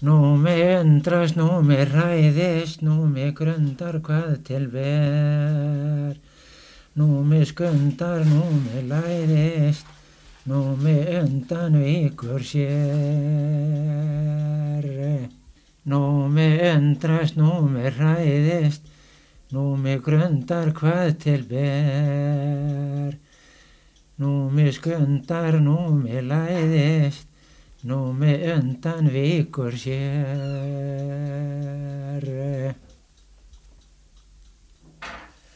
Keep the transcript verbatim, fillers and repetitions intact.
Nú mig undrast, nú mig hræðist, nú mig grundar hvað til ber. Nú mig skundar, nú mig læðist, nú mig undan víkur sér. Nú mig undrast, nú mig hræðist, nú mig grundar hvað til ber. Nú mig skundar, nú mig læðist, nú mig undan víkur sér.